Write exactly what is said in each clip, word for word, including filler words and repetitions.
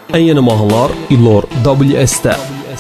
Ən yeni mahnılar İlor W S-də.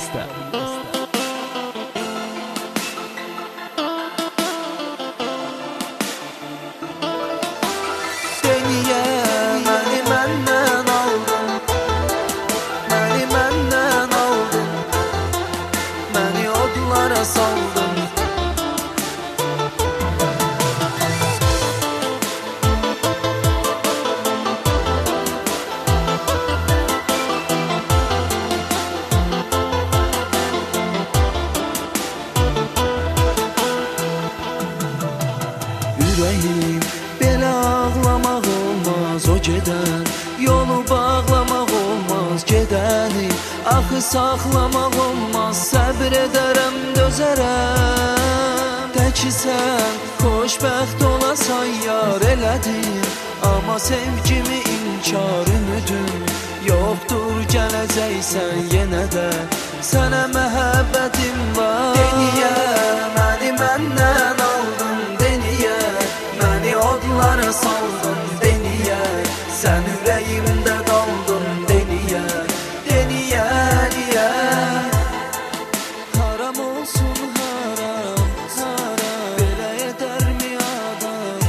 Ürəyim belə ağlamaq olmaz, o gedən yolu bağlamaq olmaz, gedəni axı saxlamaq olmaz, səbr edərəm, dözərəm. Təki sən xoşbəxt olasan yar elədin, amma sevgimi inkar ümidin yoxdur, gələcəksən yenə də sənə məhəbbətim var. Deniyə məni məndən aldın, deniyə məni odlara saldın, deniyə sən ürəyimdə qaldın, deniyə deniyə niyə haram olsun haram, haram belə edərmi adam?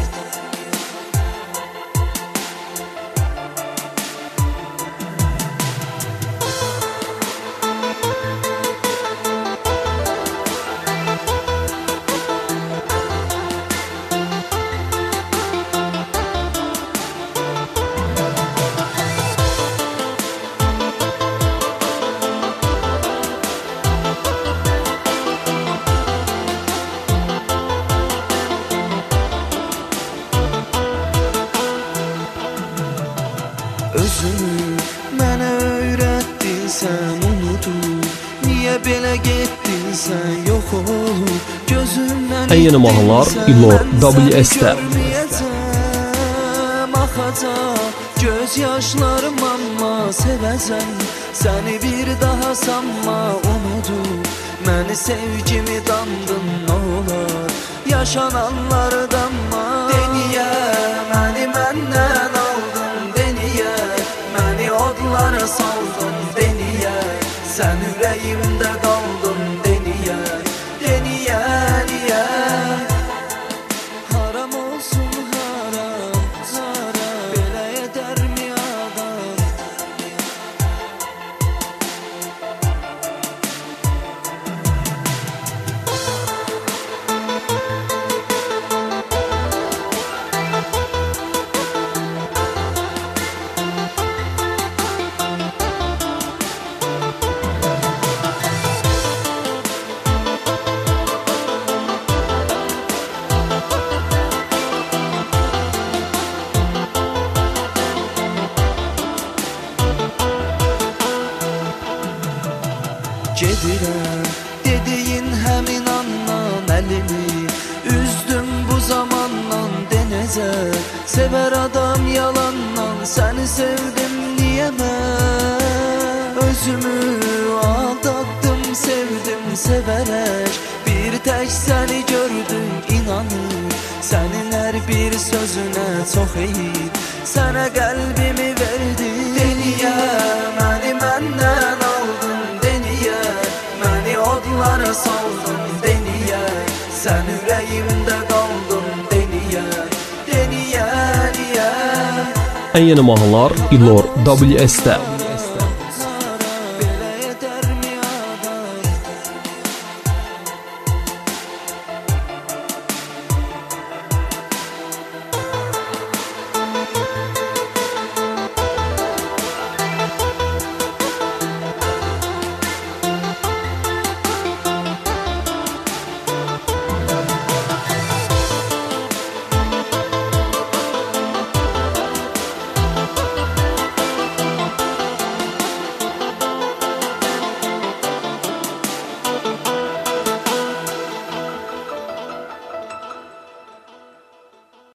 Özünü mənə öyrətdin sən, unudub niyə belə getdin sən, yox olub gözümdən Ən yeni mahnılar İlor W S-də. Axacaq göz yaşlarım, amma sevəcəm səni bir daha sanma, unudub məni sevgimi dandın, nə olar yaşananları danma. Deniyə məni məndən aldın, deniyə məni odlara saldın, deniyə sən ürəyimdə qaldın, deniyə deniyə niyə haram olsun haram, haram belə edərmi adam? Gedirəm dediyin həmin andan əlimi üzdüm bu zamandan, denəcək sevər adam yalandan, səni sevdim niyə mən özümü aldatdım, sevdim sevərək bir tək səni gördüm, inanır sənin hər bir sözünə çox eyib sənə qəlbimi verdim. Deniyə məni məndən aldın, deniyə məni odlara saldın, deniyə sən ürəyimdə qaldın, deniyə deniyə niyə Ən yeni mahnılar İlor W S-də.